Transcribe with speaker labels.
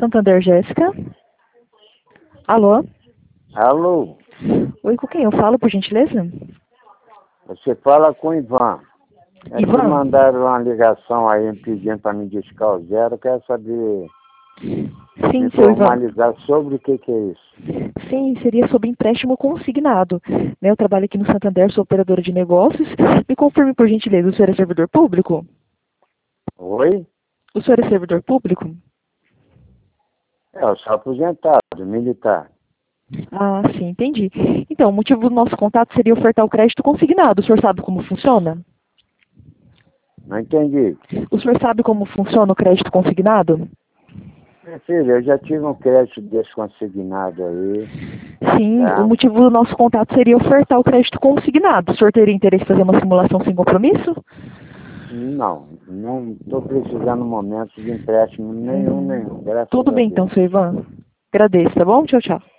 Speaker 1: Santander, Jéssica. Alô?
Speaker 2: Alô?
Speaker 1: Oi, com quem eu falo, por gentileza?
Speaker 2: Você fala com o Ivan. É que
Speaker 1: Ivan?
Speaker 2: mandaram uma ligação aí me pedindo para me discar o zero. Eu quero saber,
Speaker 1: Sim,
Speaker 2: me
Speaker 1: seu Ivan.
Speaker 2: formalizar sobre o que é isso.
Speaker 1: Sim, seria sobre empréstimo consignado. Eu trabalho aqui no Santander, sou operadora de negócios. Me confirme, por gentileza, o senhor é servidor público?
Speaker 2: Oi?
Speaker 1: O senhor é servidor público?
Speaker 2: Eu sou aposentado, militar.
Speaker 1: Ah, sim, entendi. Então, o motivo do nosso contato seria ofertar o crédito consignado. O senhor sabe como funciona?
Speaker 2: Não entendi.
Speaker 1: O senhor sabe como funciona o crédito consignado?
Speaker 2: Minha filha, eu já tive um crédito desse consignado aí,
Speaker 1: Sim, o
Speaker 2: tá?
Speaker 1: motivo do nosso contato seria ofertar o crédito consignado. O senhor teria interesse em fazer uma simulação sem compromisso?
Speaker 2: Não estou precisando no momento de empréstimo nenhum, graças
Speaker 1: Tudo
Speaker 2: a
Speaker 1: bem então,
Speaker 2: Deus.
Speaker 1: seu Ivan. Agradeço, tá bom? Tchau, tchau.